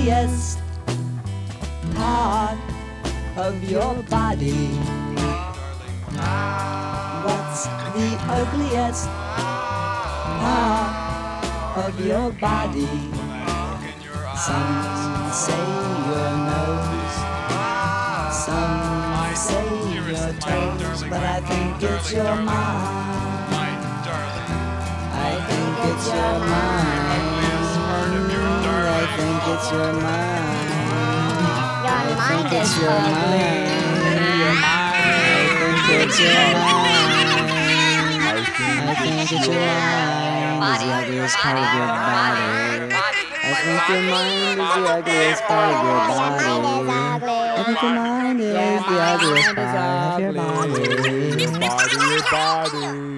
ugliest part of your body? What's the ugliest part of your body? Some say your nose, some say your toes, but I think it's your mind. I think it's your mind. I think it's your mind. Your mind is Your ugly. mind. I think it's your mind. I think it's your mind is the ugliest part of your body. I think your mind is the ugliest part of your body. I think your mind is the ugliest part of your body. Body, body.